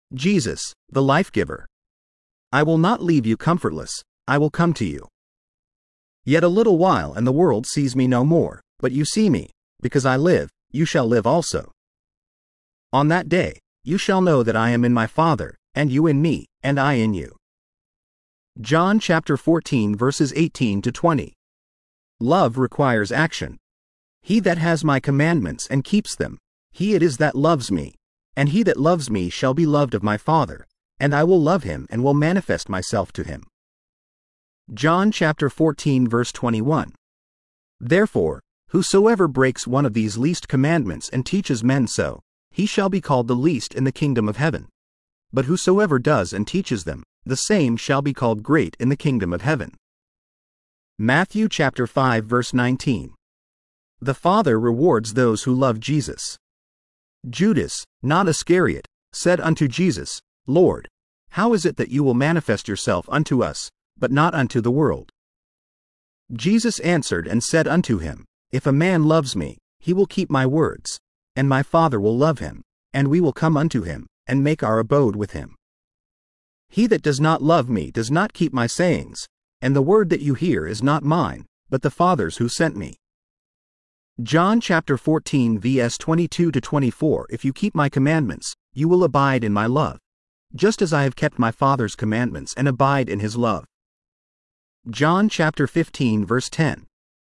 Jesus, the life-giver. I will not leave you comfortless, I will come to you. Yet a little while and the world sees me no more, but you see me, because I live, you shall live also. On that day, you shall know that I am in my Father, and you in me, and I in you. John chapter 14 verses 18 to 20. Love requires action. He that has my commandments and keeps them, he it is that loves me, and he that loves me shall be loved of my Father, and I will love him and will manifest myself to him. John chapter 14 verse 21. Therefore, whosoever breaks one of these least commandments and teaches men so, he shall be called the least in the kingdom of heaven. But whosoever does and teaches them, the same shall be called great in the kingdom of heaven. Matthew chapter 5 verse 19. The Father rewards those who love Jesus. Judas, not Iscariot, said unto Jesus, Lord, how is it that you will manifest yourself unto us, but not unto the world? Jesus answered and said unto him, If a man loves me, he will keep my words, and my Father will love him, and we will come unto him, and make our abode with him. He that does not love me does not keep my sayings, and the word that you hear is not mine, but the Father's who sent me. John chapter 14 vs 22 to 24. If you keep my commandments, you will abide in my love, just as I have kept my Father's commandments and abide in his love. John chapter 15 verse 10.